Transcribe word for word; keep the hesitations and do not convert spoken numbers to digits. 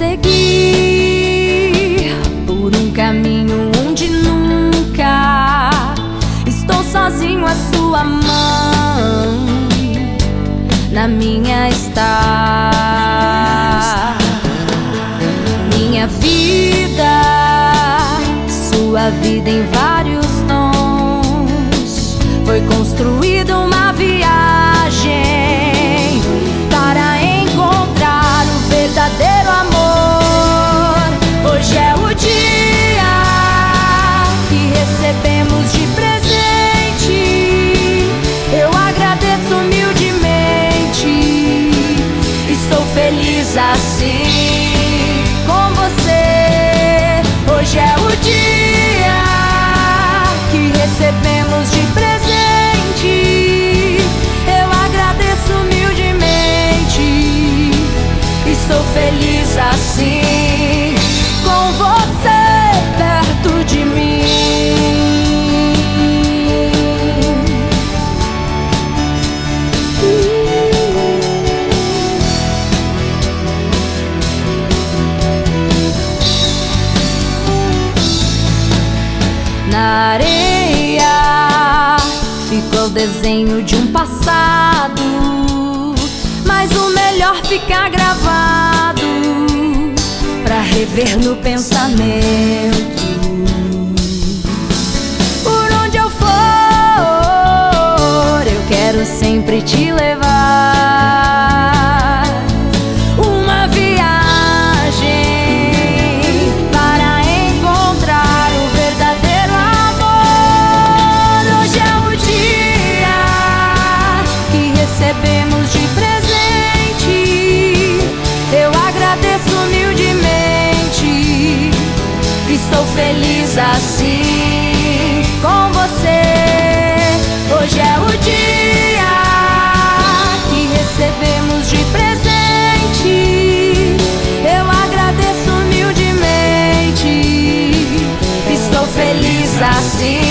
seguir por um caminho onde nunca estou sozinho. A sua mão na minha está. Minha vida, sua vida em vários tons, foi construída uma viagem para encontrar o verdadeiro amor. Hoje é o dia que recebemos de presente. Eu agradeço humildemente. Estou feliz assim com você. Hoje é o dia que recebemos de presente. Eu agradeço humildemente. Estou feliz assim com você perto de mim. Na areia ficou o desenho de um passado, mas o melhor fica gravado pra rever no pensamento. Por onde eu for, eu quero sempre te levar. Uma viagem para encontrar o verdadeiro amor. Hoje é o dia que recebemos de presente. Eu agradeço humildemente. Estou feliz assim com você. Hoje é o dia que recebemos de presente. Eu agradeço humildemente. Estou feliz assim